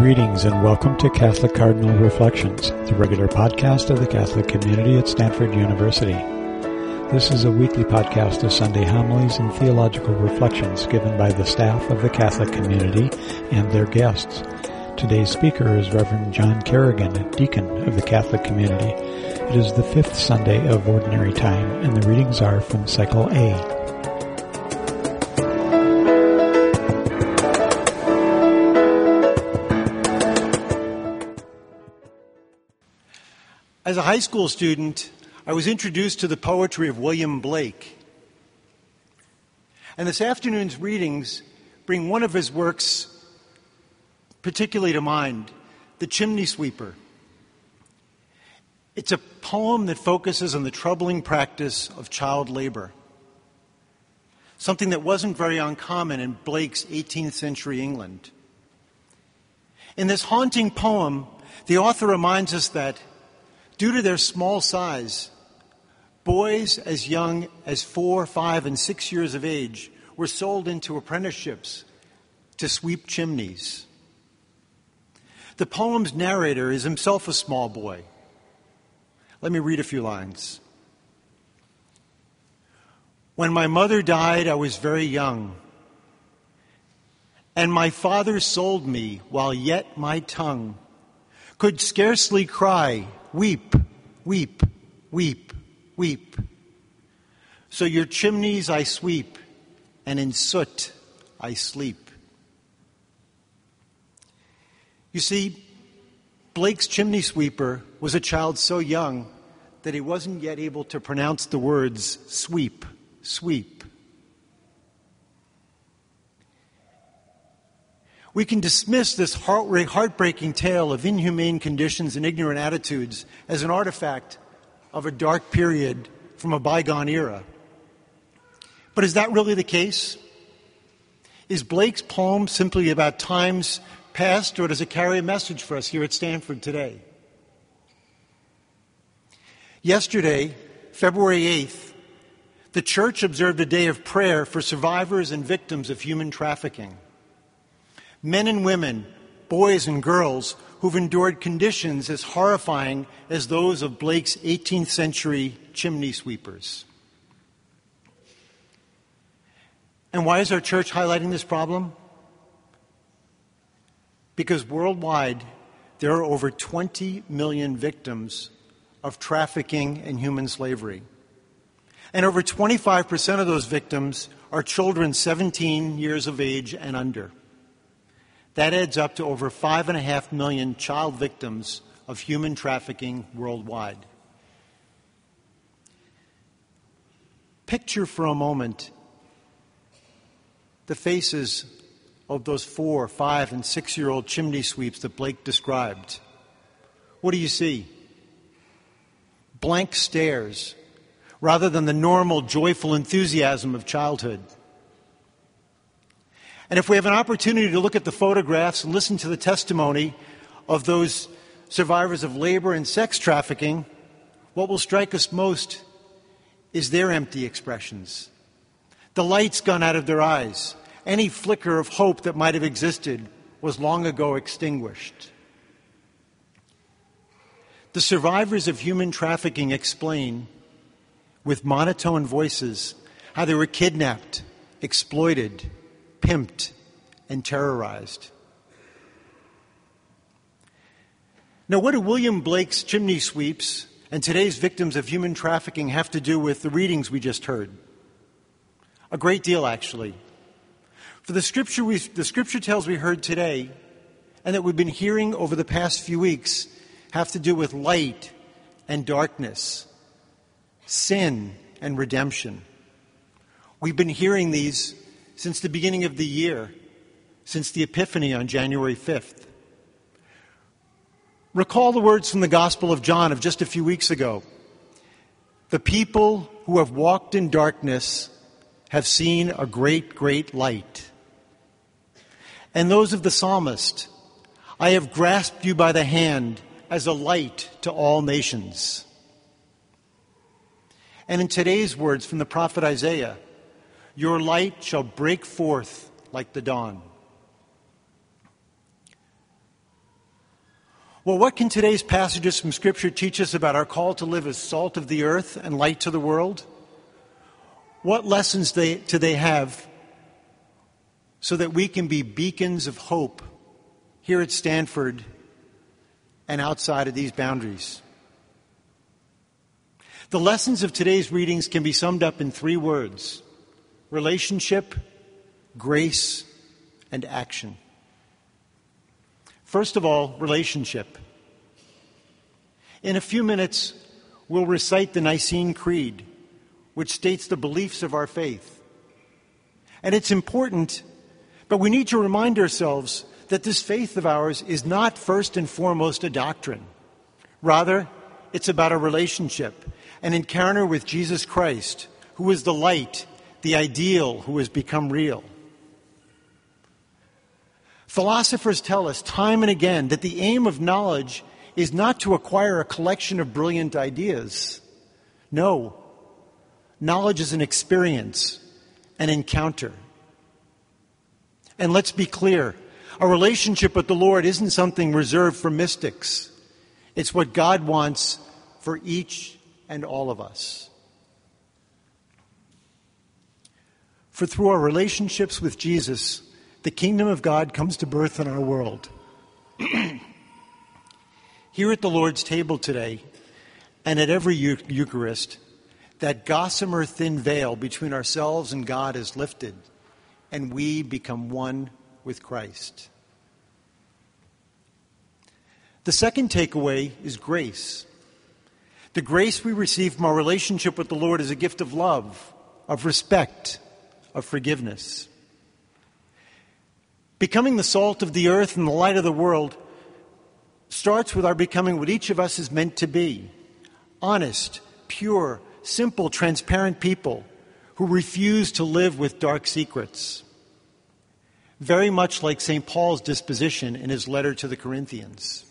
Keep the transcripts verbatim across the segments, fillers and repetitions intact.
Greetings and welcome to Catholic Cardinal Reflections, the regular podcast of the Catholic community at Stanford University. This is a weekly podcast of Sunday homilies and theological reflections given by the staff of the Catholic community and their guests. Today's speaker is Reverend John Kerrigan, deacon of the Catholic community. It is the fifth Sunday of Ordinary Time, and the readings are from Cycle A. As a high school student, I was introduced to the poetry of William Blake. And this afternoon's readings bring one of his works particularly to mind, The Chimney Sweeper. It's a poem that focuses on the troubling practice of child labor, something that wasn't very uncommon in Blake's eighteenth century England. In this haunting poem, the author reminds us that due to their small size, boys as young as four, five, and six years of age were sold into apprenticeships to sweep chimneys. The poem's narrator is himself a small boy. Let me read a few lines. When my mother died, I was very young, and my father sold me while yet my tongue could scarcely cry, weep, weep, weep, weep. So your chimneys I sweep, and in soot I sleep. You see, Blake's chimney sweeper was a child so young that he wasn't yet able to pronounce the words sweep, sweep. We can dismiss this heart- heartbreaking tale of inhumane conditions and ignorant attitudes as an artifact of a dark period from a bygone era. But is that really the case? Is Blake's poem simply about times past, or does it carry a message for us here at Stanford today? Yesterday, February eighth, the Church observed a day of prayer for survivors and victims of human trafficking. Men and women, boys and girls who've endured conditions as horrifying as those of Blake's eighteenth century chimney sweepers. And why is our church highlighting this problem? Because worldwide, there are over twenty million victims of trafficking and human slavery. And over twenty-five percent of those victims are children seventeen years of age and under. That adds up to over five and a half million child victims of human trafficking worldwide. Picture for a moment the faces of those four, five, and six-year-old chimney sweeps that Blake described. What do you see? Blank stares, rather than the normal, joyful enthusiasm of childhood. And if we have an opportunity to look at the photographs and listen to the testimony of those survivors of labor and sex trafficking, what will strike us most is their empty expressions. The light's gone out of their eyes. Any flicker of hope that might have existed was long ago extinguished. The survivors of human trafficking explain, with monotone voices, how they were kidnapped, exploited, pimped, and terrorized. Now, what do William Blake's chimney sweeps and today's victims of human trafficking have to do with the readings we just heard? A great deal, actually. For the scripture, we, the scripture tales we heard today and that we've been hearing over the past few weeks have to do with light and darkness, sin and redemption. We've been hearing these since the beginning of the year, since the Epiphany on January fifth. Recall the words from the Gospel of John of just a few weeks ago. The people who have walked in darkness have seen a great, great light. And those of the psalmist, I have grasped you by the hand as a light to all nations. And in today's words from the prophet Isaiah, your light shall break forth like the dawn. Well, what can today's passages from Scripture teach us about our call to live as salt of the earth and light to the world? What lessons they, do they have so that we can be beacons of hope here at Stanford and outside of these boundaries? The lessons of today's readings can be summed up in three words: relationship, grace, and action. First of all, relationship. In a few minutes, we'll recite the Nicene Creed, which states the beliefs of our faith. And it's important, but we need to remind ourselves that this faith of ours is not first and foremost a doctrine. Rather, it's about a relationship, an encounter with Jesus Christ, who is the light, the ideal, who has become real. Philosophers tell us time and again that the aim of knowledge is not to acquire a collection of brilliant ideas. No, knowledge is an experience, an encounter. And let's be clear, a relationship with the Lord isn't something reserved for mystics. It's what God wants for each and all of us. For through our relationships with Jesus, the kingdom of God comes to birth in our world. Here at the Lord's table today, and at every Eucharist, that gossamer thin veil between ourselves and God is lifted, and we become one with Christ. The second takeaway is grace. The grace we receive from our relationship with the Lord is a gift of love, of respect, of forgiveness. Becoming the salt of the earth and the light of the world starts with our becoming what each of us is meant to be: honest, pure, simple, transparent people who refuse to live with dark secrets. Very much like Saint Paul's disposition in his letter to the Corinthians.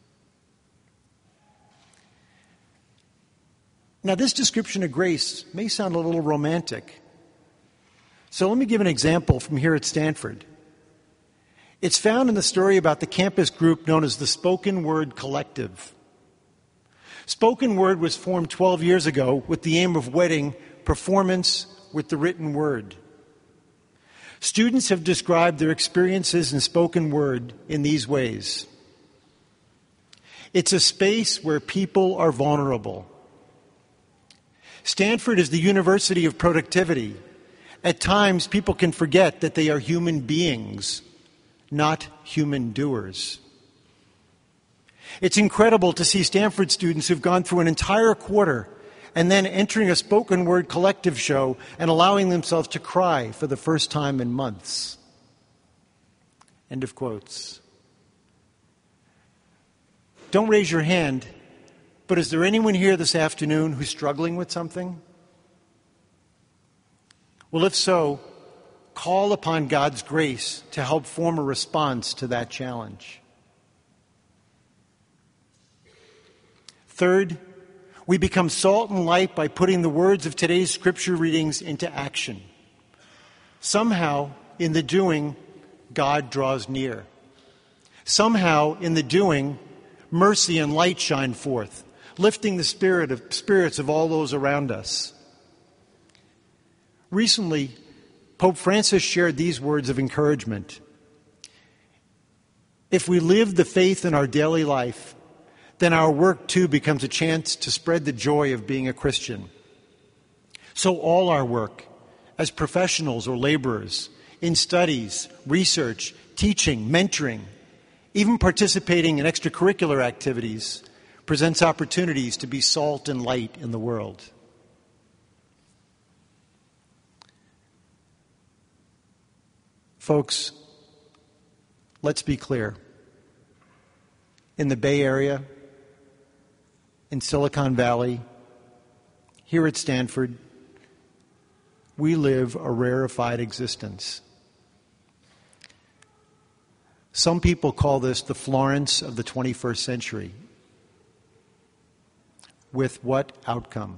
Now, this description of grace may sound a little romantic. So let me give an example from here at Stanford. It's found in the story about the campus group known as the Spoken Word Collective. Spoken Word was formed twelve years ago with the aim of wedding performance with the written word. Students have described their experiences in spoken word in these ways. It's a space where people are vulnerable. Stanford is the university of productivity. At times, people can forget that they are human beings, not human doers. It's incredible to see Stanford students who've gone through an entire quarter and then entering a spoken word collective show and allowing themselves to cry for the first time in months. End of quotes. Don't raise your hand, but is there anyone here this afternoon who's struggling with something? Well, if so, call upon God's grace to help form a response to that challenge. Third, we become salt and light by putting the words of today's scripture readings into action. Somehow, in the doing, God draws near. Somehow, in the doing, mercy and light shine forth, lifting the spirit of spirits of all those around us. Recently, Pope Francis shared these words of encouragement. If we live the faith in our daily life, then our work too becomes a chance to spread the joy of being a Christian. So all our work, as professionals or laborers, in studies, research, teaching, mentoring, even participating in extracurricular activities, presents opportunities to be salt and light in the world. Folks, let's be clear. In the Bay Area, in Silicon Valley, here at Stanford, we live a rarefied existence. Some people call this the Florence of the twenty-first century. With what outcome?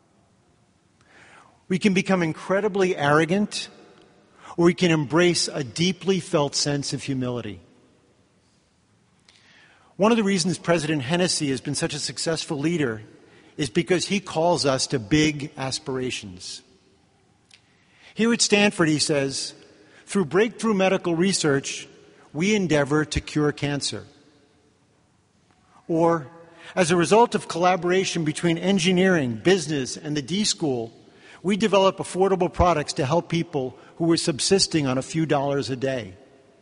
We can become incredibly arrogant, or we can embrace a deeply felt sense of humility. One of the reasons President Hennessy has been such a successful leader is because he calls us to big aspirations. Here at Stanford, he says, through breakthrough medical research, we endeavor to cure cancer. Or, as a result of collaboration between engineering, business, and the D-School, we develop affordable products to help people who are subsisting on a few dollars a day.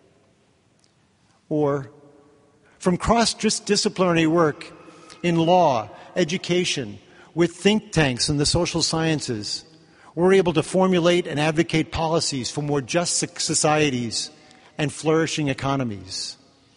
Or, from cross-disciplinary work in law, education, with think tanks in the social sciences, we're able to formulate and advocate policies for more just societies and flourishing economies.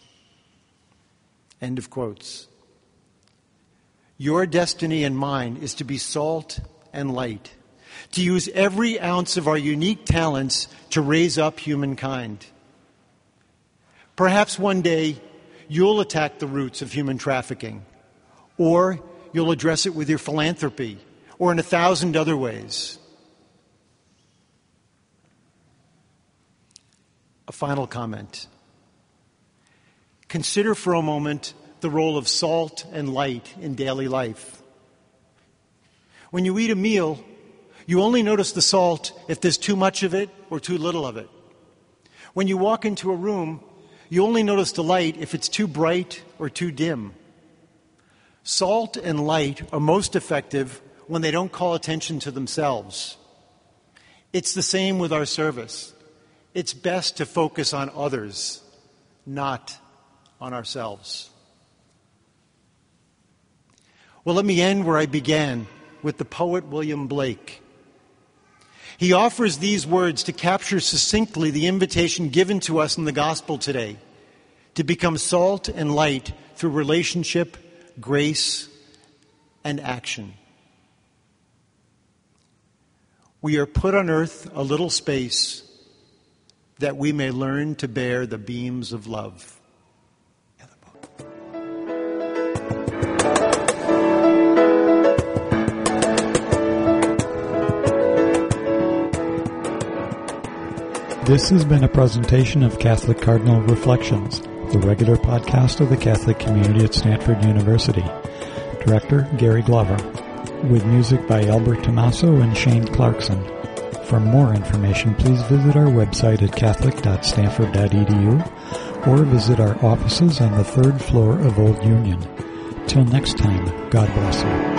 End of quotes. Your destiny and mine is to be salt and light, to use every ounce of our unique talents to raise up humankind. Perhaps one day you'll attack the roots of human trafficking, or you'll address it with your philanthropy, or in a thousand other ways. A final comment. Consider for a moment the role of salt and light in daily life. When you eat a meal, you only notice the salt if there's too much of it or too little of it. When you walk into a room, you only notice the light if it's too bright or too dim. Salt and light are most effective when they don't call attention to themselves. It's the same with our service. It's best to focus on others, not on ourselves. Well, let me end where I began, with the poet William Blake. He offers these words to capture succinctly the invitation given to us in the gospel today, to become salt and light through relationship, grace, and action. We are put on earth a little space that we may learn to bear the beams of love. This has been a presentation of Catholic Cardinal Reflections, the regular podcast of the Catholic community at Stanford University. Director, Gary Glover, with music by Albert Tommaso and Shane Clarkson. For more information, please visit our website at catholic dot stanford dot e d u or visit our offices on the third floor of Old Union. Till next time, God bless you.